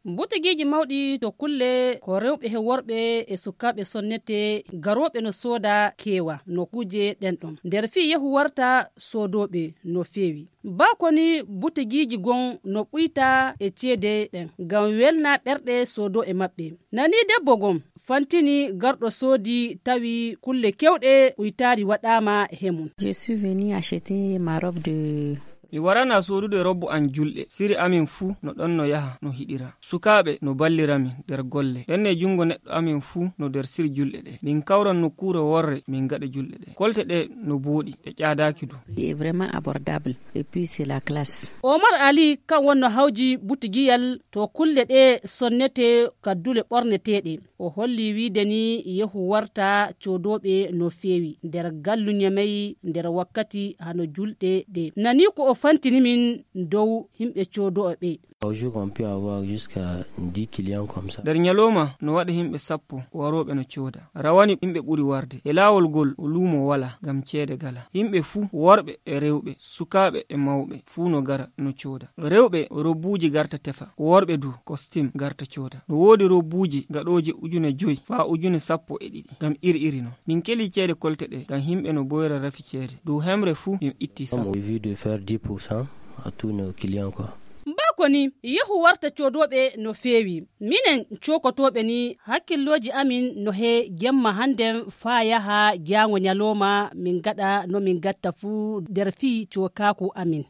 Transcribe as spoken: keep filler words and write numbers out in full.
Butigiji mawɗi to kulle ko rewɓe he worɓe e sukaɓe sonnete garoɓe no soda kewa no kuje ɗen ɗon nder fi yehu warta sodoɓe no fewi ba koni butigiji gon no ɓuyta e ceede ɗen ngam welna ɓerɗe sodo e maɓɓe nani debbo gon fantini garɗo soodi tawi kulle kewɗe ɓuytari waɗama hemum. Je suis venu acheter ma robe de mi warana sodude robbo an julɗe siri amin fuu no ɗon no yaha no hiɗira sukaɓe no balliramin nder golle ɗenne jungo neɗɗo amin fuu no nder siri julɗe ɗe min kawran nokkure worre min gaɗa julɗe ɗe kolte ɗe no booɗi ɗe ƴadaki du est vraiment abordable et puis c'est la classe. Omar Ali kan wonno hawji butigiyal to kulle ɗe sonnete kaddule ɓorneteɗe o holli wiide ni yehu warta codoɓe no fewi nder gallu Niamey nder wakkati hano julɗe ɗe nani ko o fantini min dow himɓe codoɓe. Au jour on peut avoir jusqu'à dix clients comme ça. Der nyaloma no waɗa himɓe sappo waroɓe no coda rawani himɓe ɓuri warde e laawol gol o luumo wala gam ceede gala himɓe fuu worɓe e rewɓe sukaɓe e mawɓe fuu no gara no coda rewɓe robbuji garta tefa worɓe du costume garta coda no woodi robbuji gaɗoji ujune joyi fa ujune sappo e ɗiɗi gam iri iri no min keli ceede kolte ɗe gam himɓe no boyra rafi ceede dow hemre fuu min itti sa on vu de faire dix pour cent à tous nos clients quoi. Koni yehu warta codoɓe no fewi minen cokotoɓe ni hakkilloji amin no he gemma handen fa yaha jango nyaloma min gada no min gatta fu der fi cokaku amin.